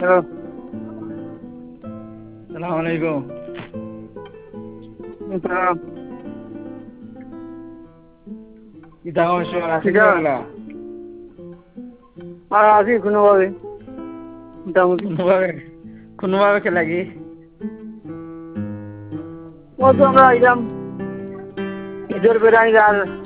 Hello, সালাম আলাইকুম। আসসালাম। কিতা অবশ্য আছেন কিটা বাংলা আর আছি কোনোভাবে মোটামুটি। কোনোভাবে কোনোভাবে খেলা কি ও তো আমরা আইলাম ঈদের বেড়াই আর